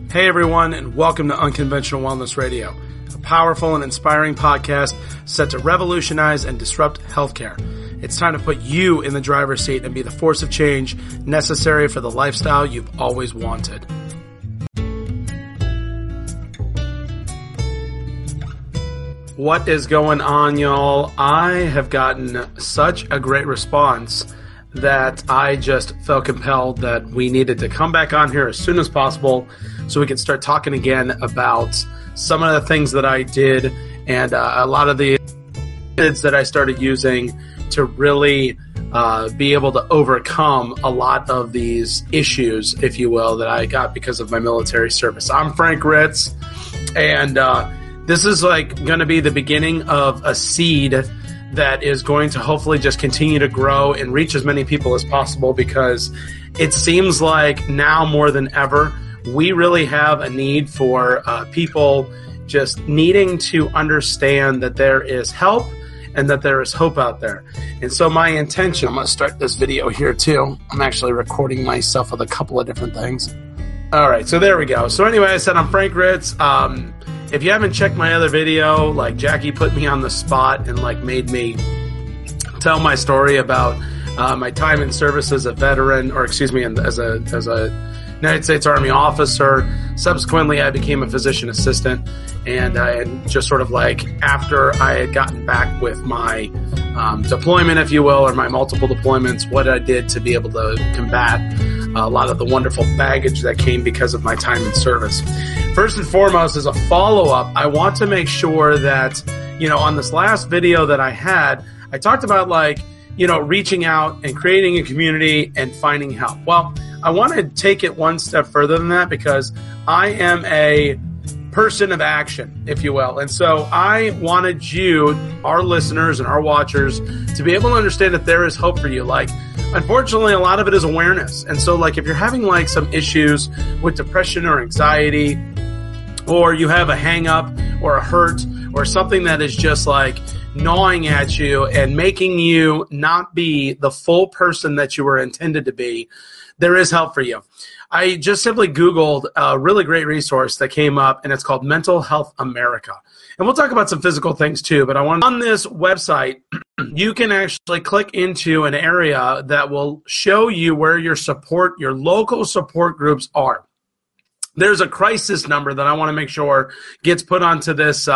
Hey everyone, and welcome to Unconventional Wellness Radio, a powerful and inspiring podcast set to revolutionize and disrupt healthcare. It's time to put you in the driver's seat and be the force of change necessary for the lifestyle you've always wanted. What is going on, y'all? I have gotten such a great response that I just felt compelled that we needed to come back on here as soon as possible so we can start talking again about some of the things that I did and a lot of the methods that I started using to really be able to overcome a lot of these issues, if you will, that I got because of my military service. I'm Frank Ritz, and this is like going to be the beginning of a seed that is going to hopefully just continue to grow and reach as many people as possible, because it seems like now more than ever, we really have a need for people just needing to understand that there is help and that there is hope out there. And so my intention, I'm going to start this video here too. I'm actually recording myself with a couple of different things. All right, so there we go. So anyway, I said I'm Frank Ritz. If you haven't checked my other video, like Jackie put me on the spot and like made me tell my story about my time in service as a veteran, or excuse me, as a United States Army officer. Subsequently, I became a physician assistant, and just sort of like after I had gotten back with my deployment, if you will, or my multiple deployments, what I did to be able to combat a lot of the wonderful baggage that came because of my time in service. First and foremost, as a follow-up, I want to make sure that, you know, on this last video that I had, I talked about like, you know, reaching out and creating a community and finding help. Well, I want to take it one step further than that, because I am a person of action, if you will. And so I wanted you, our listeners and our watchers, to be able to understand that there is hope for you. Like, unfortunately, a lot of it is awareness. And so like if you're having like some issues with depression or anxiety, or you have a hang up or a hurt or something that is just like gnawing at you and making you not be the full person that you were intended to be, there is help for you. I just simply Googled a really great resource that came up, and it's called Mental Health America. And we'll talk about some physical things too, but on this website, you can actually click into an area that will show you where your local support groups are. There's a crisis number that I want to make sure gets put onto this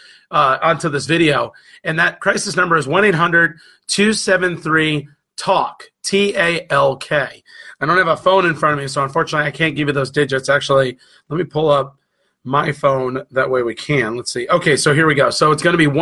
video, and that crisis number is 1-800-273-TALK, T-A-L-K. I don't have a phone in front of me, so unfortunately I can't give you those digits. Actually, let me pull up my phone. That way we can. Let's see. Okay, so here we go. So it's going to be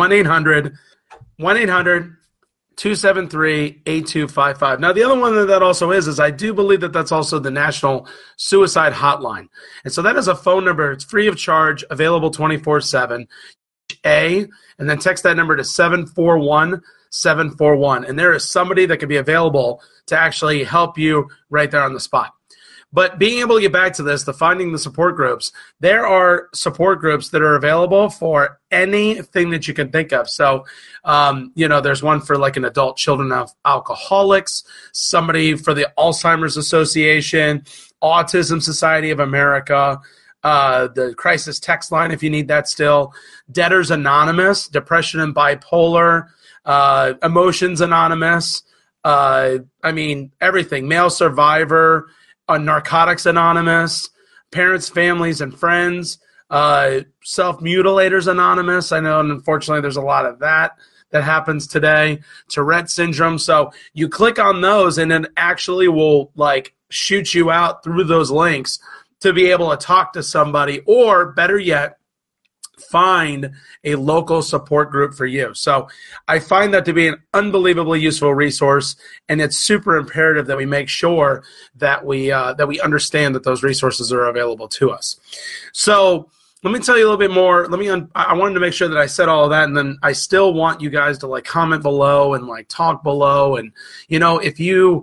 1-800-273-8255. Now, the other one that also is I do believe that that's also the National Suicide Hotline. And so that is a phone number. It's free of charge, available 24/7. And then text that number to 741-741. And there is somebody that can be available to actually help you right there on the spot. But being able to get back to this, the finding the support groups, there are support groups that are available for anything that you can think of. So, you know, there's one for like an adult children of alcoholics, somebody for the Alzheimer's Association, Autism Society of America, the crisis text line if you need that still, Debtors Anonymous, Depression and Bipolar, Emotions Anonymous, everything, Male Survivor, Narcotics Anonymous, Parents, Families, and Friends, Self-Mutilators Anonymous. I know, and unfortunately, there's a lot of that happens today. Tourette syndrome. So you click on those, and it actually will like shoot you out through those links to be able to talk to somebody, or better yet, find a local support group for you. So I find that to be an unbelievably useful resource, and it's super imperative that we make sure that we understand that those resources are available to us. So let me tell you a little bit more. I wanted to make sure that I said all of that, and then I still want you guys to like comment below and like talk below. And, you know, if you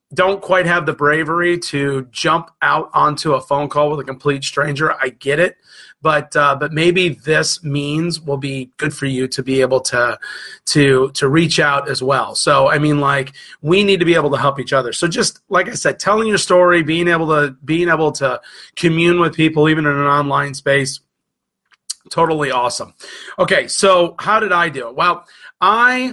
don't quite have the bravery to jump out onto a phone call with a complete stranger. I get it. But maybe this means will be good for you to be able to reach out as well. So, I mean, like, we need to be able to help each other. So just like I said, telling your story, being able to commune with people, even in an online space, totally awesome. Okay, so how did I do it? Well, I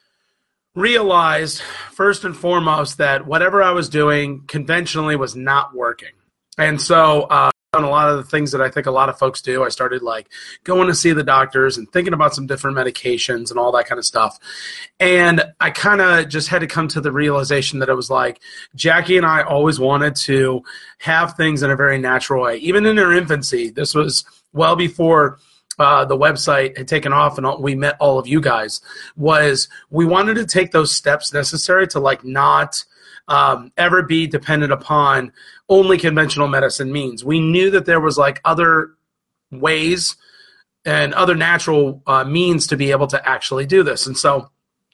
realized first and foremost that whatever I was doing conventionally was not working. And so on a lot of the things that I think a lot of folks do, I started like going to see the doctors and thinking about some different medications and all that kind of stuff. And I kind of just had to come to the realization that it was like Jackie and I always wanted to have things in a very natural way. Even in her infancy, this was well before the website had taken off and we met all of you guys, was we wanted to take those steps necessary to like not ever be dependent upon only conventional medicine means. We knew that there was like other ways and other natural means to be able to actually do this. And so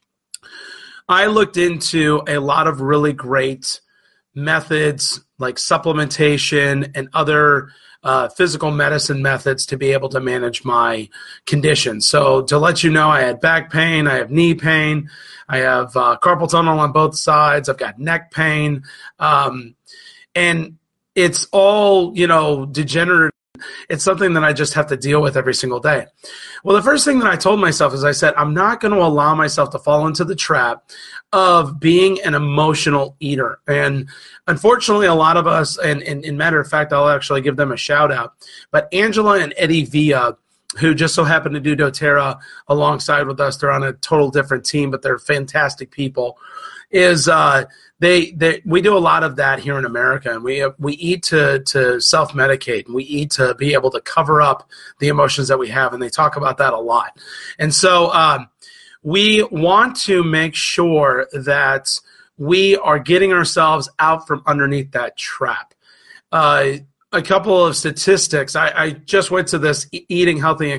I looked into a lot of really great methods like supplementation and other physical medicine methods to be able to manage my condition. So to let you know, I had back pain, I have knee pain, I have carpal tunnel on both sides, I've got neck pain, and it's all, degenerative. It's something that I just have to deal with every single day. Well, the first thing that I told myself is I said, I'm not going to allow myself to fall into the trap of being an emotional eater. And unfortunately, a lot of us, and in matter of fact, I'll actually give them a shout out, but Angela and Eddie Villa, who just so happen to do doTERRA alongside with us, they're on a total different team, but they're fantastic people, is we do a lot of that here in America, and we eat to self-medicate, and we eat to be able to cover up the emotions that we have, and they talk about that a lot. And so we want to make sure that we are getting ourselves out from underneath that trap. A couple of statistics. I just went to this Eating Healthy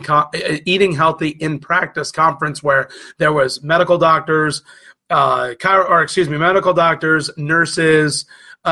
in Practice conference where there was medical doctors, medical doctors, nurses,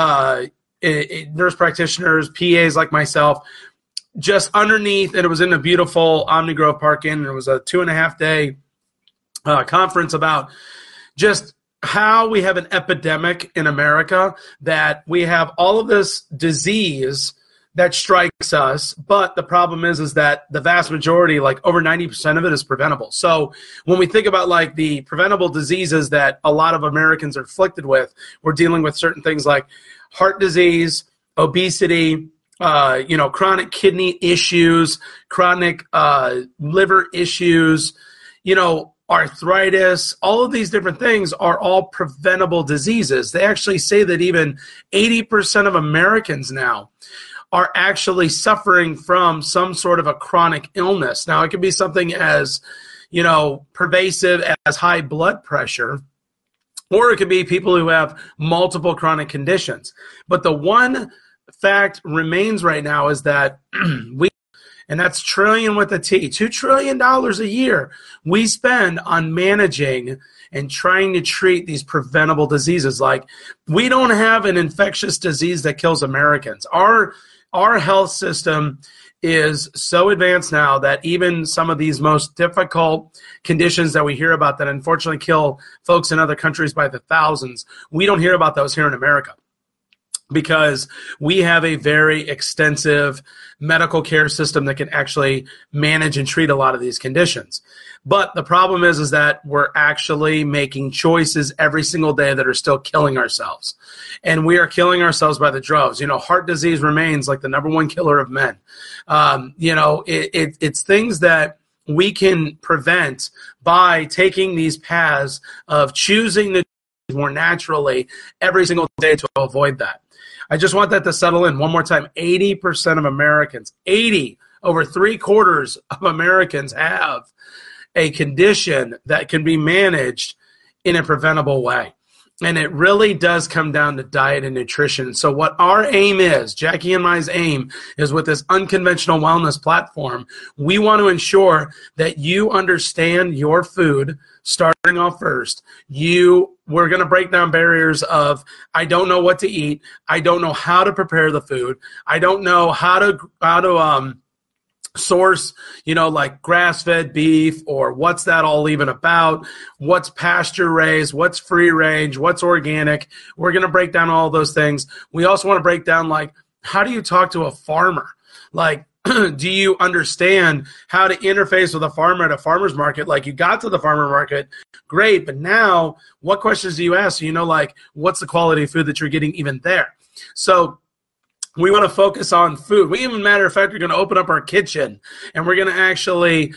nurse practitioners, PAs like myself, just underneath, and it was in a beautiful Omni Grove Park Inn, and it was a 2.5-day conference about just how we have an epidemic in America, that we have all of this disease that strikes us, but the problem is that the vast majority, like over 90% of it, is preventable. So when we think about like the preventable diseases that a lot of Americans are afflicted with, we're dealing with certain things like heart disease, obesity, chronic kidney issues, chronic liver issues, arthritis. All of these different things are all preventable diseases. They actually say that even 80% of Americans now are actually suffering from some sort of a chronic illness. Now, it could be something as, pervasive as high blood pressure, or it could be people who have multiple chronic conditions. But the one fact remains right now is that and that's trillion with a T, $2 trillion a year we spend on managing and trying to treat these preventable diseases. Like, we don't have an infectious disease that kills Americans. Our health system is so advanced now that even some of these most difficult conditions that we hear about that unfortunately kill folks in other countries by the thousands, we don't hear about those here in America, because we have a very extensive medical care system that can actually manage and treat a lot of these conditions. But the problem is that we're actually making choices every single day that are still killing ourselves. And we are killing ourselves by the droves. Heart disease remains like the number one killer of men. It's things that we can prevent by taking these paths of choosing to do more naturally every single day to avoid that. I just want that to settle in one more time. 80% of Americans, over 3/4 of Americans have a condition that can be managed in a preventable way. And it really does come down to diet and nutrition. So what our aim is, Jackie and My's aim, is with this unconventional wellness platform, we want to ensure that you understand your food starting off first. We're going to break down barriers of, I don't know what to eat. I don't know how to prepare the food. I don't know how to source, like grass-fed beef, or what's that all even about, what's pasture raised, what's free range, what's organic. We're going to break down all those things. We also want to break down, like, how do you talk to a farmer? Like, do you understand how to interface with a farmer at a farmer's market? Like, you got to the farmer market, great, but now what questions do you ask? Like, what's the quality of food that you're getting even there? So we want to focus on food. We even, matter of fact, we're going to open up our kitchen, and we're going to actually,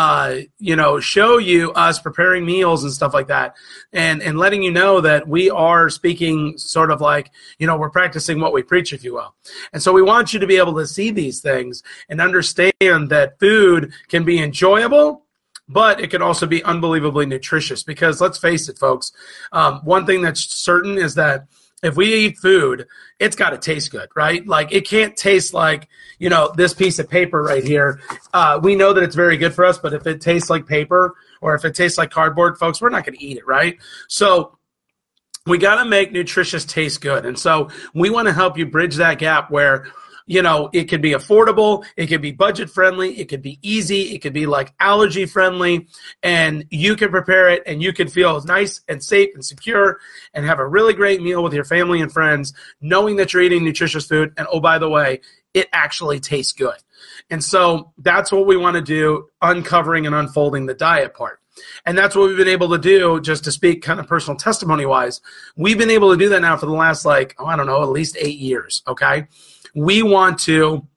show you us preparing meals and stuff like that, and letting you know that we are speaking sort of like, we're practicing what we preach, if you will. And so we want you to be able to see these things and understand that food can be enjoyable, but it can also be unbelievably nutritious, because let's face it, folks, one thing that's certain is that if we eat food, it's got to taste good, right? Like, it can't taste like, this piece of paper right here. We know that it's very good for us, but if it tastes like paper, or if it tastes like cardboard, folks, we're not going to eat it, right? So we got to make nutritious taste good. And so we want to help you bridge that gap where, it could be affordable, it could be budget friendly, it could be easy, it could be like allergy friendly, and you can prepare it and you can feel nice and safe and secure and have a really great meal with your family and friends, knowing that you're eating nutritious food. And oh, by the way, it actually tastes good. And so that's what we want to do, uncovering and unfolding the diet part. And that's what we've been able to do, just to speak kind of personal testimony wise. We've been able to do that now for the last, at least 8 years. Okay. We want to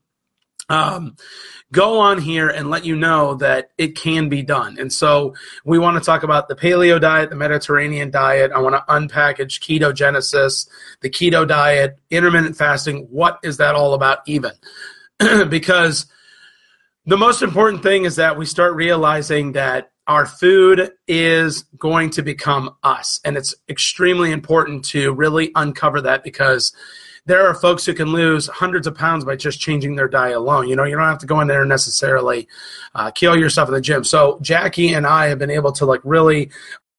go on here and let you know that it can be done. And so we want to talk about the paleo diet, the Mediterranean diet. I want to unpackage ketogenesis, the keto diet, intermittent fasting. What is that all about even? Because the most important thing is that we start realizing that our food is going to become us. And it's extremely important to really uncover that, because there are folks who can lose hundreds of pounds by just changing their diet alone. You don't have to go in there and necessarily kill yourself in the gym. So Jackie and I have been able to really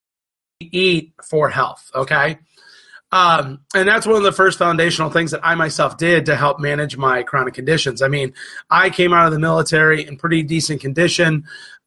eat for health, okay? And that's one of the first foundational things that I myself did to help manage my chronic conditions. I mean, I came out of the military in pretty decent condition.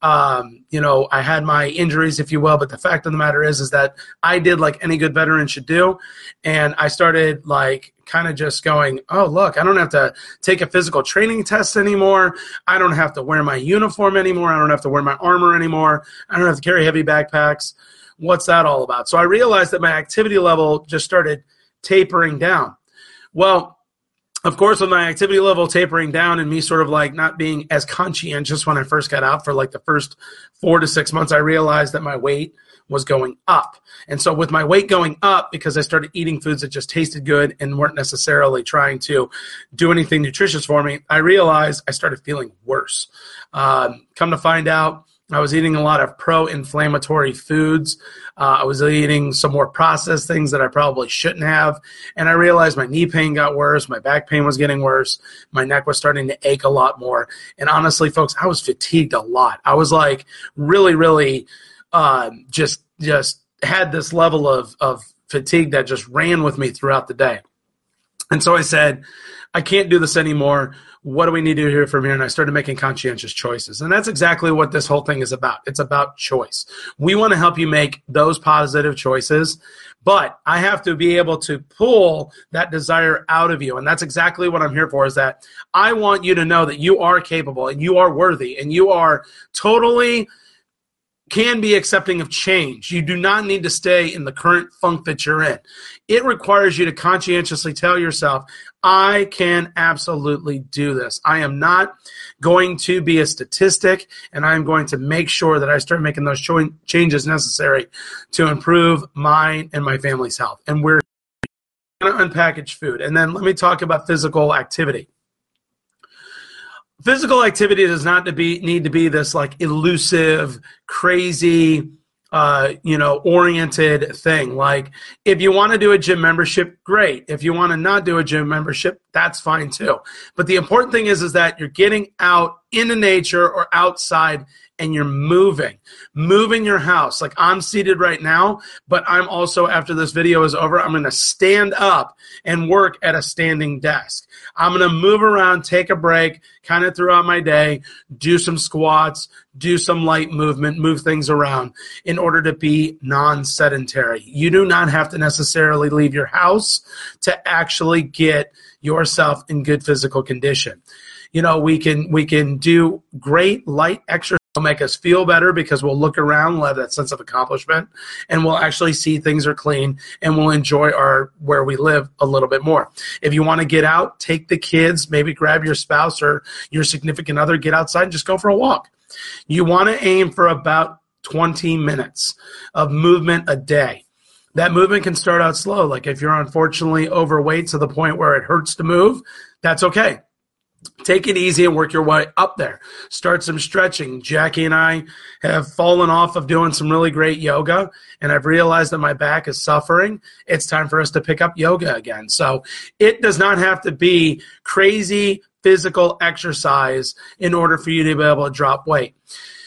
I had my injuries, if you will, but the fact of the matter is that I did like any good veteran should do. And I started kind of just going, oh, look, I don't have to take a physical training test anymore. I don't have to wear my uniform anymore. I don't have to wear my armor anymore. I don't have to carry heavy backpacks. What's that all about? So I realized that my activity level just started tapering down. Well, of course, with my activity level tapering down and me sort of not being as conscientious when I first got out for the first 4 to 6 months, I realized that my weight was going up. And so with my weight going up, because I started eating foods that just tasted good and weren't necessarily trying to do anything nutritious for me, I realized I started feeling worse. Come to find out, I was eating a lot of pro-inflammatory foods. I was eating some more processed things that I probably shouldn't have. And I realized my knee pain got worse. My back pain was getting worse. My neck was starting to ache a lot more. And honestly, folks, I was fatigued a lot. I was really, really just had this level of fatigue that just ran with me throughout the day. And so I said, I can't do this anymore. What do we need to do here from here? And I started making conscientious choices. And that's exactly what this whole thing is about. It's about choice. We want to help you make those positive choices, but I have to be able to pull that desire out of you. And that's exactly what I'm here for, is that I want you to know that you are capable and you are worthy and you are totally can be accepting of change. You do not need to stay in the current funk that you're in. It requires you to conscientiously tell yourself, I can absolutely do this. I am not going to be a statistic, and I'm going to make sure that I start making those changes necessary to improve mine and my family's health. And we're going to unpackage food. And then let me talk about physical activity. Physical activity does not need to be this elusive, crazy, oriented thing. Like if you want to do a gym membership, great. If you want to not do a gym membership, that's fine too. But the important thing is that you're getting out into nature or outside and you're moving your house. Like I'm seated right now, but I'm also, after this video is over, I'm going to stand up and work at a standing desk. I'm going to move around, take a break, kind of throughout my day, do some squats, do some light movement, move things around in order to be non-sedentary. You do not have to necessarily leave your house to actually get yourself in good physical condition. We can do great light exercise. It'll make us feel better because we'll look around, we'll have that sense of accomplishment, and we'll actually see things are clean, and we'll enjoy where we live a little bit more. If you want to get out, take the kids, maybe grab your spouse or your significant other, get outside and just go for a walk. You want to aim for about 20 minutes of movement a day. That movement can start out slow. Like if you're unfortunately overweight to the point where it hurts to move, that's okay. Take it easy and work your way up there. Start some stretching. Jackie and I have fallen off of doing some really great yoga, and I've realized that my back is suffering. It's time for us to pick up yoga again. So it does not have to be crazy physical exercise in order for you to be able to drop weight.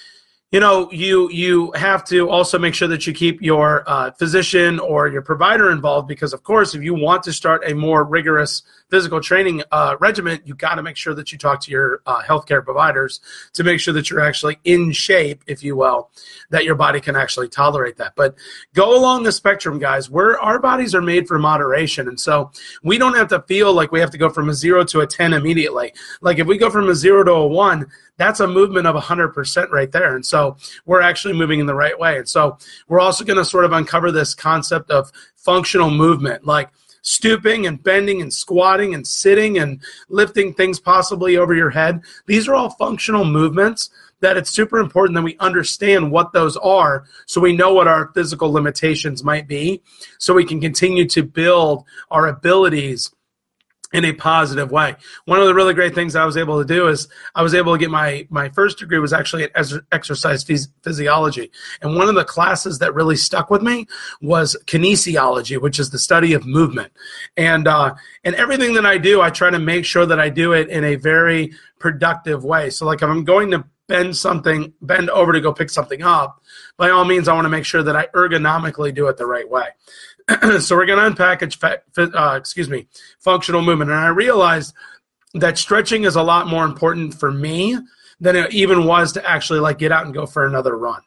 You have to also make sure that you keep your physician or your provider involved because, of course, if you want to start a more rigorous physical training regimen, you got to make sure that you talk to your healthcare providers to make sure that you're actually in shape, if you will, that your body can actually tolerate that. But go along the spectrum, guys, where our bodies are made for moderation. And so we don't have to feel like we have to go from a 0 to a 10 immediately. Like if we go from a 0 to a 1, that's a movement of 100% right there. And so we're actually moving in the right way. And so we're also going to sort of uncover this concept of functional movement, like stooping and bending and squatting and sitting and lifting things possibly over your head. These are all functional movements that it's super important that we understand what those are so we know what our physical limitations might be so we can continue to build our abilities in a positive way. One of the really great things I was able to do is I was able to get my first degree was actually in exercise physiology. And one of the classes that really stuck with me was kinesiology, which is the study of movement. And everything that I do, I try to make sure that I do it in a very productive way. So like if I'm going to bend over to go pick something up, by all means, I want to make sure that I ergonomically do it the right way. So we're going to unpackage, functional movement. And I realized that stretching is a lot more important for me than it even was to actually like get out and go for another run.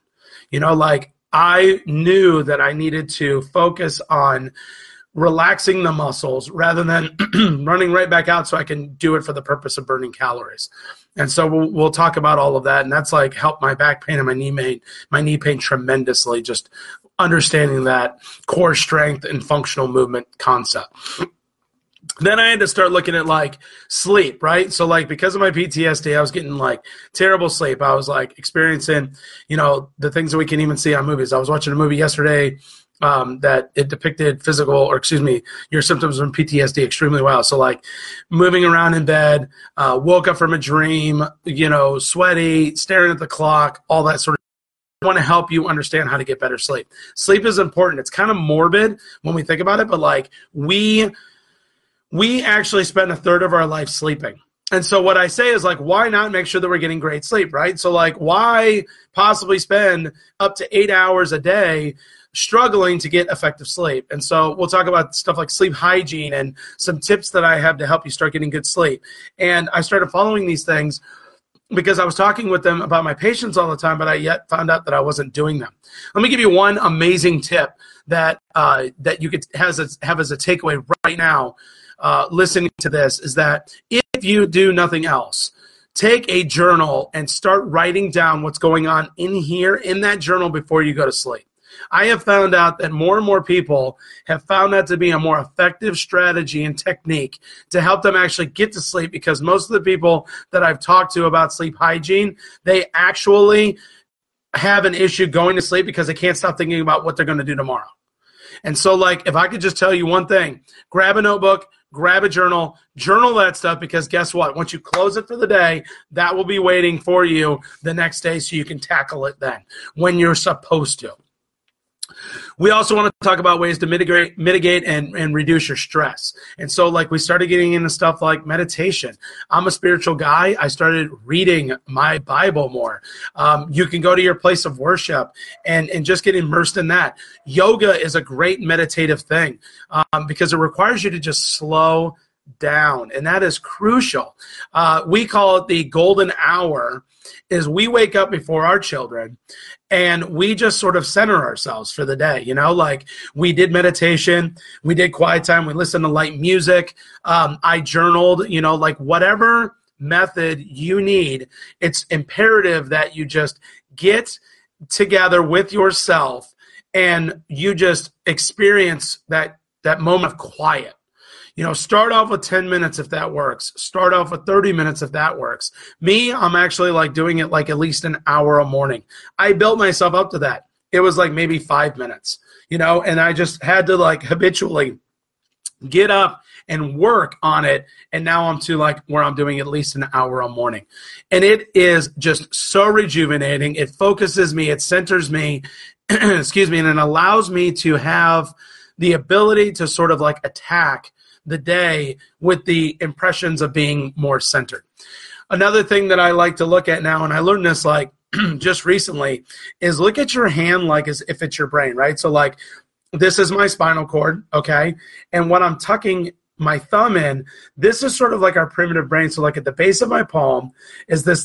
I knew that I needed to focus on relaxing the muscles rather than running right back out so I can do it for the purpose of burning calories. And so we'll talk about all of that. And that's like helped my back pain and my knee pain tremendously, just understanding that core strength and functional movement concept. Then I had to start looking at like sleep, right? So like because of my PTSD, I was getting like terrible sleep. I was like experiencing, the things that we can even see on movies. I was watching a movie yesterday that it depicted your symptoms from PTSD extremely well. So like moving around in bed, woke up from a dream, sweaty, staring at the clock, all that sort of. I want to help you understand how to get better sleep. Sleep is important. It's kind of morbid when we think about it, but like we actually spend a third of our life sleeping. And so what I say is like, why not make sure that we're getting great sleep, right? So like, why possibly spend up to 8 hours a day struggling to get effective sleep? And so we'll talk about stuff like sleep hygiene and some tips that I have to help you start getting good sleep. And I started following these things because I was talking with them about my patients all the time, but I yet found out that I wasn't doing them. Let me give you one amazing tip that you could have as a takeaway right now listening to this, is that if you do nothing else, take a journal and start writing down what's going on in that journal before you go to sleep. I have found out that more and more people have found that to be a more effective strategy and technique to help them actually get to sleep, because most of the people that I've talked to about sleep hygiene, they actually have an issue going to sleep because they can't stop thinking about what they're going to do tomorrow. And so like, if I could just tell you one thing, grab a notebook, grab a journal that stuff, because guess what? Once you close it for the day, that will be waiting for you the next day so you can tackle it then when you're supposed to. We also want to talk about ways to mitigate and reduce your stress. And so like we started getting into stuff like meditation. I'm a spiritual guy. I started reading my Bible more. You can go to your place of worship and just get immersed in that. Yoga is a great meditative thing because it requires you to just slow down. And that is crucial. We call it the golden hour. Is we wake up before our children and we just sort of center ourselves for the day. You know, like we did meditation, we did quiet time, we listened to light music. I journaled, you know, like whatever method you need, it's imperative that you just get together with yourself and you just experience that moment of quiet. You know, start off with 10 minutes if that works. Start off with 30 minutes if that works. Me, I'm actually like doing it like at least an hour a morning. I built myself up to that. It was like maybe 5 minutes, you know, and I just had to like habitually get up and work on it. And now I'm to like where I'm doing at least an hour a morning. And it is just so rejuvenating. It focuses me, it centers me, excuse me, and it allows me to have the ability to sort of like attack the day with the impressions of being more centered. Another thing that I like to look at now, and I learned this like just recently, is look at your hand like as if it's your brain, right? So like this is my spinal cord, okay? And when I'm tucking my thumb in, this is sort of like our primitive brain. So like at the base of my palm is this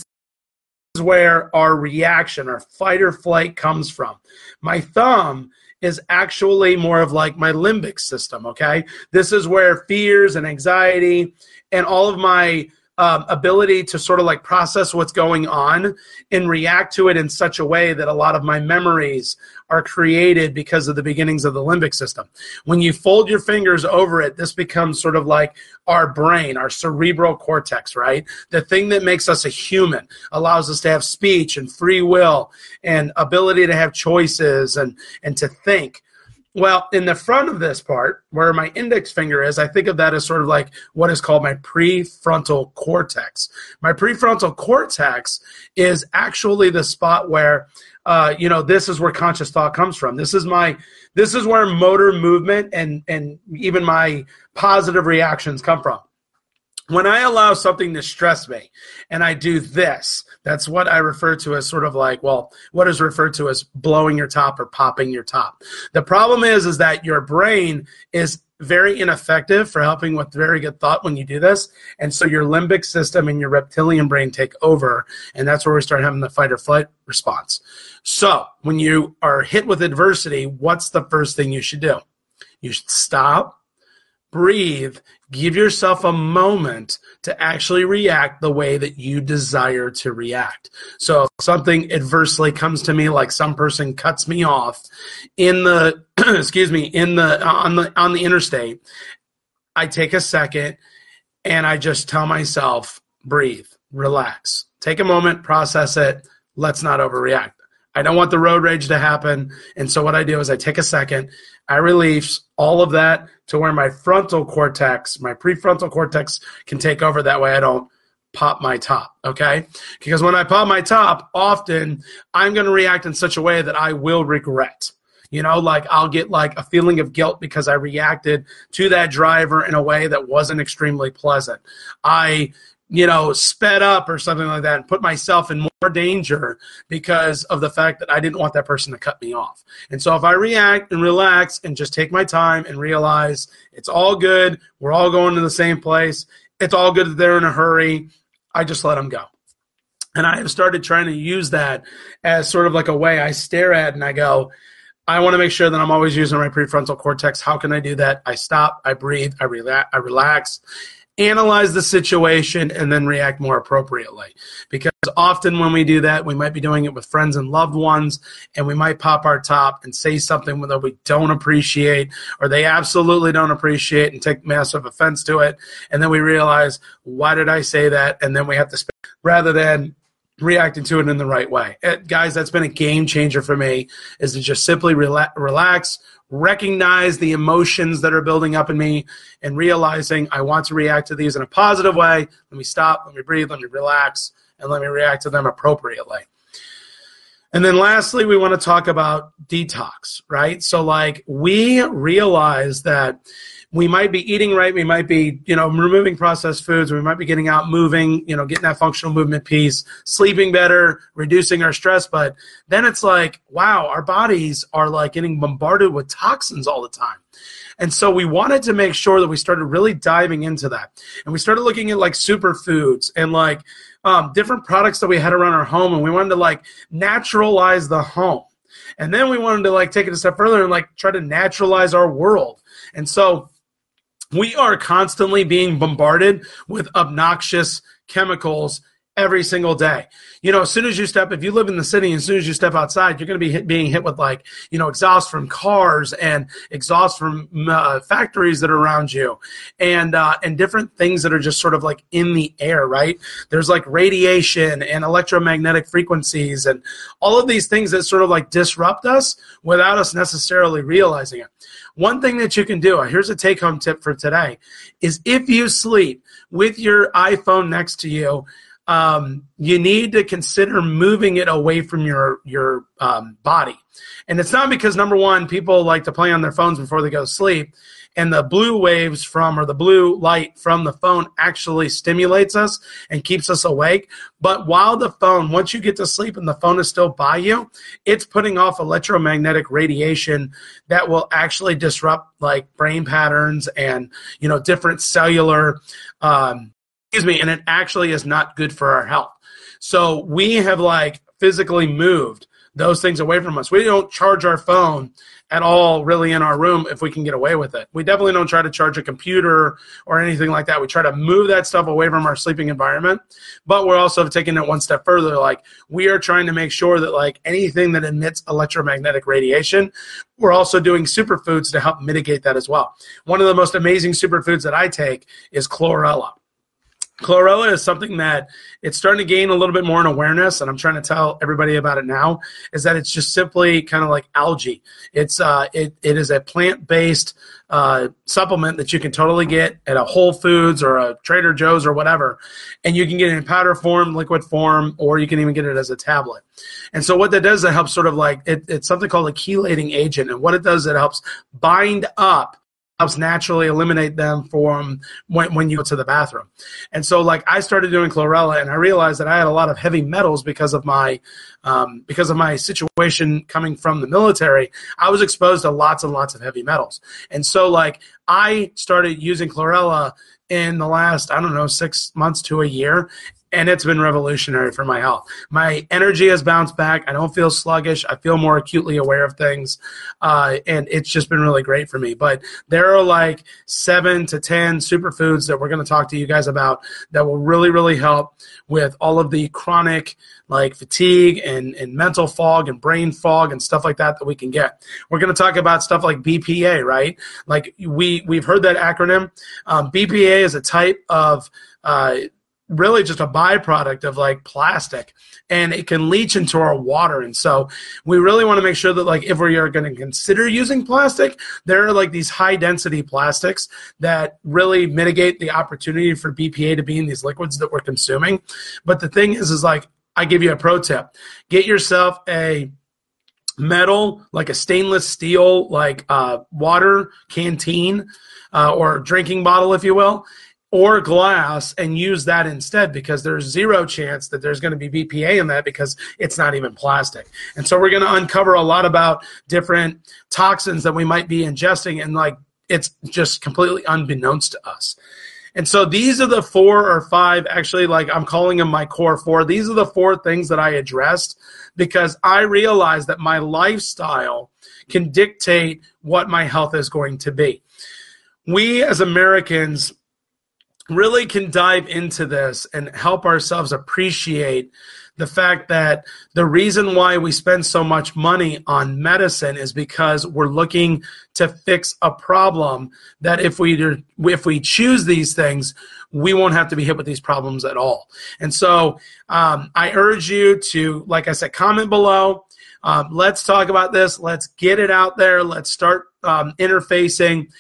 is where our reaction, our fight or flight comes from. My thumb is actually more of like my limbic system, okay? This is where fears and anxiety and all of my ability to sort of like process what's going on and react to it in such a way that a lot of my memories are created because of the beginnings of the limbic system. When you fold your fingers over it, this becomes sort of like our brain, our cerebral cortex, right? The thing that makes us a human, allows us to have speech and free will and ability to have choices and to think. Well, in the front of this part, where my index finger is, I think of that as sort of like what is called my prefrontal cortex. My prefrontal cortex is actually the spot where, you know, this is where conscious thought comes from. This is where motor movement and even my positive reactions come from. When I allow something to stress me and I do this, that's what I refer to as sort of like, well, what is referred to as blowing your top or popping your top. The problem is that your brain is very ineffective for helping with very good thought when you do this. And so your limbic system and your reptilian brain take over. And that's where we start having the fight or flight response. So when you are hit with adversity, what's the first thing you should do? You should stop, breathe, give yourself a moment to actually react the way that you desire to react. So if something adversely comes to me, like some person cuts me off in the, on the interstate, I take a second and I just tell myself, breathe, relax, take a moment, process it. Let's not overreact. I don't want the road rage to happen. And so what I do is I take a second, I release all of that to where my frontal cortex, my prefrontal cortex can take over. That way I don't pop my top, okay? Because when I pop my top, often I'm going to react in such a way that I will regret. You know, like I'll get like a feeling of guilt because I reacted to that driver in a way that wasn't extremely pleasant. I sped up or something like that and put myself in more danger because of the fact that I didn't want that person to cut me off. And so if I react and relax and just take my time and realize it's all good, we're all going to the same place, it's all good that they're in a hurry, I just let them go. And I have started trying to use that as sort of like a way I stare at and I go, I want to make sure that I'm always using my prefrontal cortex. How can I do that? I stop, I breathe, I relax, analyze the situation, and then react more appropriately. Because often when we do that, we might be doing it with friends and loved ones, and we might pop our top and say something that we don't appreciate, or they absolutely don't appreciate and take massive offense to it. And then we realize, why did I say that? And then we have to spend, rather than reacting to it in the right way. Guys, that's been a game changer for me, is to just simply relax, recognize the emotions that are building up in me, and realizing I want to react to these in a positive way. Let me stop, let me breathe, let me relax, and let me react to them appropriately. And then lastly, we want to talk about detox, right? So like we realize that we might be eating right, we might be, removing processed foods, we might be getting out moving, getting that functional movement piece, sleeping better, reducing our stress, but then it's like, wow, our bodies are like getting bombarded with toxins all the time. And so we wanted to make sure that we started really diving into that. And we started looking at like superfoods and like different products that we had around our home, and we wanted to like naturalize the home. And then we wanted to like take it a step further and like try to naturalize our world. And so we are constantly being bombarded with obnoxious chemicals every single day. As soon as if you live in the city, as soon as you step outside, you're going to be being hit with like, exhaust from cars and exhaust from factories that are around you, and different things that are just sort of like in the air, right? There's like radiation and electromagnetic frequencies and all of these things that sort of like disrupt us without us necessarily realizing it. One thing that you can do, here's a take-home tip for today, is if you sleep with your iPhone next to you, you need to consider moving it away from your body. And it's not because, number one, people like to play on their phones before they go to sleep, and the blue waves or the blue light from the phone actually stimulates us and keeps us awake. But while once you get to sleep and the phone is still by you, it's putting off electromagnetic radiation that will actually disrupt like brain patterns and, different cellular, and it actually is not good for our health. So we have like physically moved those things away from us. We don't charge our phone at all really in our room if we can get away with it. We definitely don't try to charge a computer or anything like that. We try to move that stuff away from our sleeping environment, but we're also taking it one step further. Like we are trying to make sure that like anything that emits electromagnetic radiation, we're also doing superfoods to help mitigate that as well. One of the most amazing superfoods that I take is chlorella. Chlorella is something that it's starting to gain a little bit more in awareness, and I'm trying to tell everybody about it now, is that it's just simply kind of like algae. It is a plant-based supplement that you can totally get at a Whole Foods or a Trader Joe's or whatever, and you can get it in powder form, liquid form, or you can even get it as a tablet. And so what that does, it helps sort of like, it's something called a chelating agent, and what it does, it helps bind up, helps naturally eliminate them from when you go to the bathroom. And so like I started doing chlorella, and I realized that I had a lot of heavy metals because of my situation coming from the military. I was exposed to lots and lots of heavy metals. And so like I started using chlorella in the last, 6 months to a year, and it's been revolutionary for my health. My energy has bounced back. I don't feel sluggish. I feel more acutely aware of things, and it's just been really great for me. But there are like 7 to 10 superfoods that we're going to talk to you guys about that will really, really help with all of the chronic like fatigue and mental fog and brain fog and stuff like that we can get. We're going to talk about stuff like BPA, right? Like we've heard that acronym. BPA is a type of really just a byproduct of like plastic, and it can leach into our water. And so we really want to make sure that like if we are going to consider using plastic, there are like these high density plastics that really mitigate the opportunity for BPA to be in these liquids that we're consuming. But the thing is like, I give you a pro tip. Get yourself a metal, like a stainless steel, like water canteen or drinking bottle, if you will, or glass, and use that instead, because there's zero chance that there's going to be BPA in that because it's not even plastic. And so we're going to uncover a lot about different toxins that we might be ingesting, and like it's just completely unbeknownst to us. And so these are the 4 or 5, actually, like I'm calling them my core 4. These are the 4 things that I addressed because I realized that my lifestyle can dictate what my health is going to be. We as Americans really can dive into this and help ourselves appreciate the fact that the reason why we spend so much money on medicine is because we're looking to fix a problem that if we choose these things, we won't have to be hit with these problems at all. And so I urge you to, like I said, comment below. Let's talk about this. Let's get it out there. Let's start interfacing.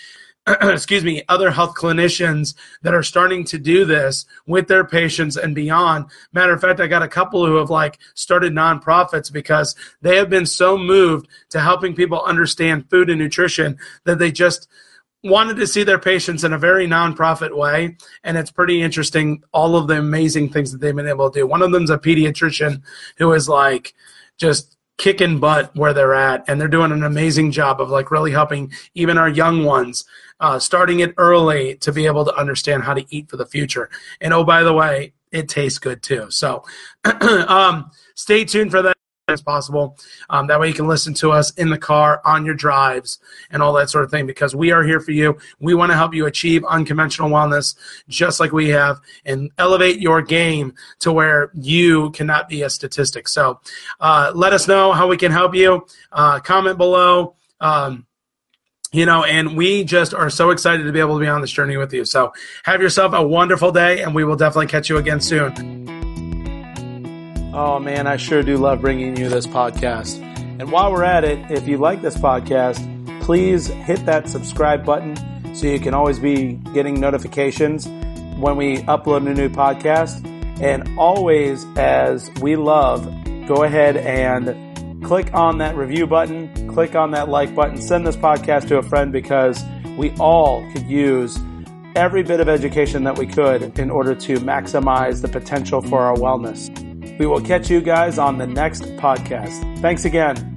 excuse me, other health clinicians that are starting to do this with their patients and beyond. Matter of fact, I got a couple who have started nonprofits because they have been so moved to helping people understand food and nutrition that they just wanted to see their patients in a very nonprofit way. And it's pretty interesting, all of the amazing things that they've been able to do. One of them's a pediatrician who is just kicking butt where they're at, and they're doing an amazing job of really helping even our young ones, starting it early to be able to understand how to eat for the future. And oh, by the way, it tastes good too. So stay tuned for that as possible. That way you can listen to us in the car, on your drives, and all that sort of thing, because we are here for you. We want to help you achieve unconventional wellness just like we have and elevate your game to where you cannot be a statistic. So let us know how we can help you. Comment below. And we just are so excited to be able to be on this journey with you. So have yourself a wonderful day, and we will definitely catch you again soon. Oh, man, I sure do love bringing you this podcast. And while we're at it, if you like this podcast, please hit that subscribe button so you can always be getting notifications when we upload a new podcast. And always, as we love, go ahead and click on that review button, click on that like button, send this podcast to a friend, because we all could use every bit of education that we could in order to maximize the potential for our wellness. We will catch you guys on the next podcast. Thanks again.